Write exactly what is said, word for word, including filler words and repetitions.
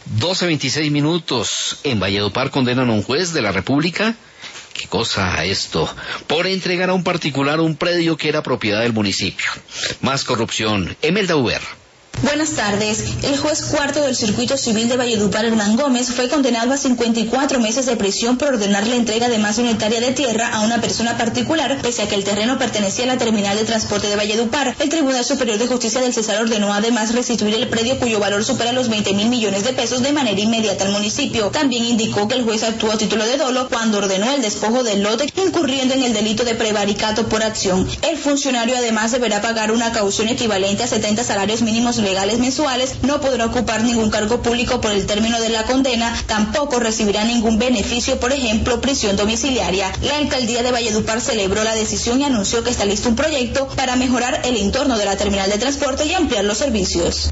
doce veintiséis minutos. En Valledupar condenan a un juez de la República. ¿Qué cosa esto? Por entregar a un particular un predio que era propiedad del municipio. Más corrupción. Emelda Uber. Buenas tardes. El juez cuarto del Circuito Civil de Valledupar, Hernán Gómez, fue condenado a cincuenta y cuatro meses de prisión por ordenar la entrega de más de una hectárea de tierra a una persona particular, pese a que el terreno pertenecía a la terminal de transporte de Valledupar. El Tribunal Superior de Justicia del Cesar ordenó además restituir el predio cuyo valor supera los veinte mil millones de pesos de manera inmediata al municipio. También indicó que el juez actuó a título de dolo cuando ordenó el despojo del lote, incurriendo en el delito de prevaricato por acción. El funcionario además deberá pagar una caución equivalente a setenta salarios mínimos legales mensuales, no podrá ocupar ningún cargo público por el término de la condena, tampoco recibirá ningún beneficio, por ejemplo, prisión domiciliaria. La alcaldía de Valledupar celebró la decisión y anunció que está listo un proyecto para mejorar el entorno de la terminal de transporte y ampliar los servicios.